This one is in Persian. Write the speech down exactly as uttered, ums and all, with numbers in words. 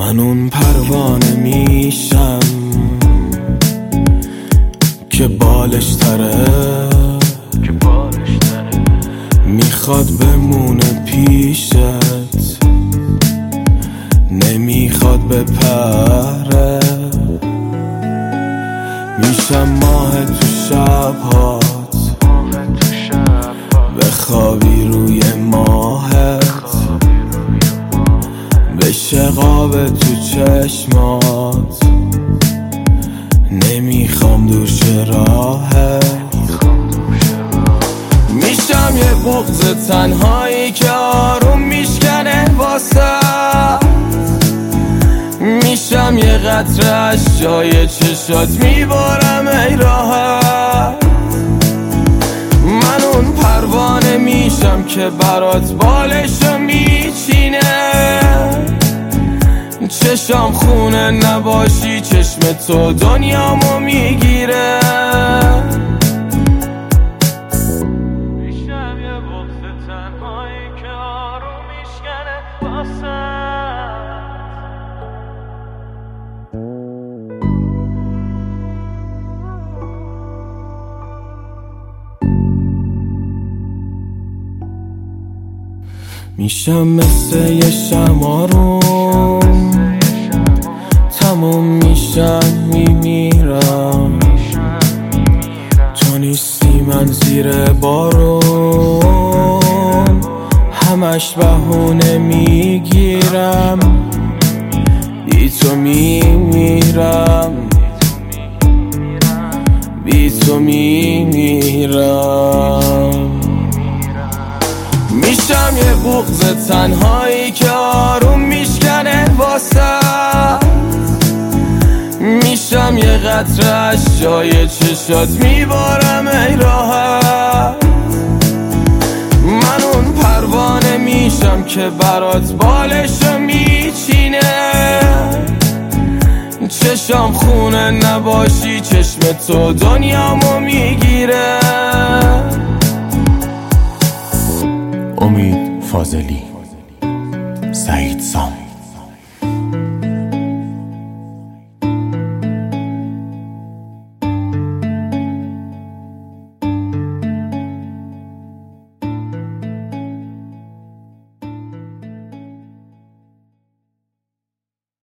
من اون پروانه میشم که بالش تره میخواد بمونه پیشت، نمیخواد بپره. میشم ماه تو شبهات، بخوابی روی ماهت، بشه قاب تو چشمات، نمیخوام دوش راهت. میشم یه بغض تنهایی که آروم میشکنه واسه، میشم یه قطره از جای چشات میبارم ای راحت. من اون پروانه میشم که برات بالشو میچینه، چشام خونه نباشی چشم تو دنیامو میگیره. میشم یه بغض تنهایی که آروم میشکنه واسه. میشم مثل یه شمارون، تموم میشم میمیرم، تو نیستی من زیر بارون، همش بهونه میگیرم، بی تو میمیرم، بی تو میمیرم. میشم یه بغض تنهایی که آروم میشکنه واسه، میشم یه قطره از جای چشات میبارم ای راحت. من اون پروانه میشم که برات بالشو میچینه، چشام خونه نباشی چشم تو دنیامو میگیره. امید فاضلی، سعید سام.